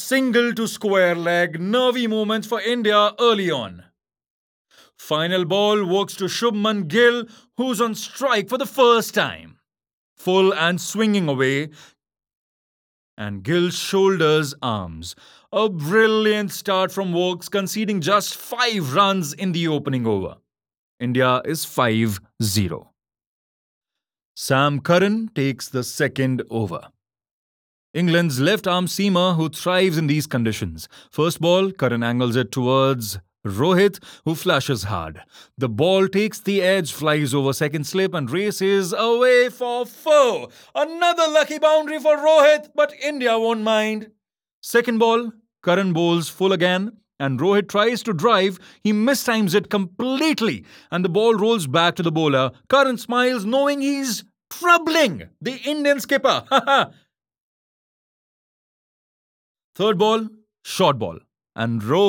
Single to square leg, nervy moments for India early on. Final ball works to Shubman Gill, who's on strike for the first time. Full and swinging away, and Gill shoulders arms. A brilliant start from Woakes, conceding just 5 runs in the opening over. India is 5-0. Sam Curran takes the second over. England's left arm seamer who thrives in these conditions. First ball, Curran angles it towards Rohit, who flashes hard. The ball takes the edge, flies over second slip and races away for 4. Another lucky boundary for Rohit, but India won't mind. Second ball, Curran bowls full again, and Rohit tries to drive. He mistimes it completely, and the ball rolls back to the bowler. Curran smiles, knowing he's troubling the Indian skipper. Third ball, short ball, and Rohit